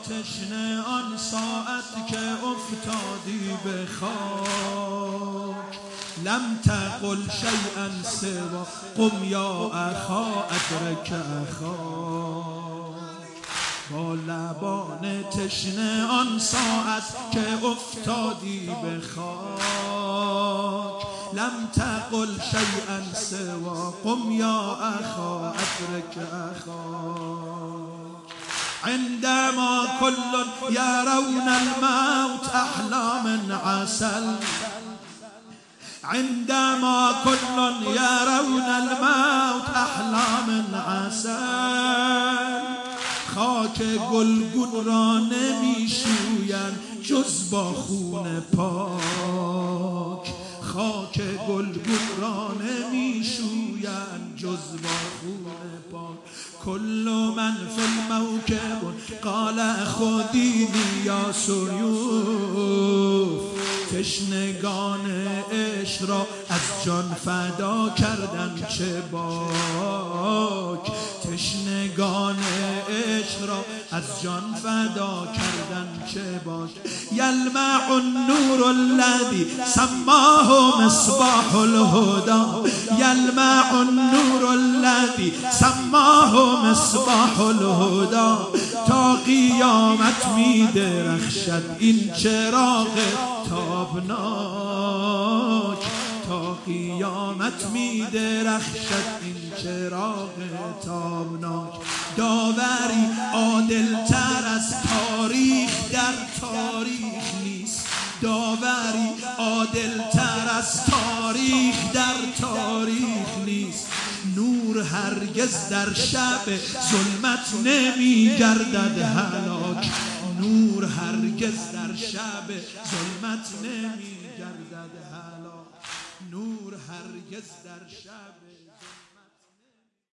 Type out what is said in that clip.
تشنه آن ساعت که افتادی به خاک لم تقل شیئا سوا قم یا اخا ادرک اخاک با لبان تشنه آن ساعت که افتادی به خاک لم تقل شیئا سوا قم یا اخا ادرک اخاک عندما كل يرون الموت أحلى من عسل عندما كل يرون الموت أحلى من عسل خاک گلگون را نمیشویند جز با خون پاک خاک گلگون را نمیشویند جز با خون پاک كل من في الموكب قال خذيني یا سیوف تشنگان عشق را از جان فدا کردن چه باک تشنگان عشق را از جان فدا کردن چه باک یلمع النور الذي سماه مصباح الهدى یلمع النور الذي سماه مصباح الهدى تا قیامت می درخشد این چراغ تابناک تا قیامت می درخشد این چراغ تابناک داوری عادل تر از تاریخ در تاریخ نیست داوری عادل تر از تاریخ در تاریخ نیست نور هرگز در شب ظلمت نمی گردد هلاک نور هرگز در شب ظلمت نمی گردد هلاک نور هرگز در شب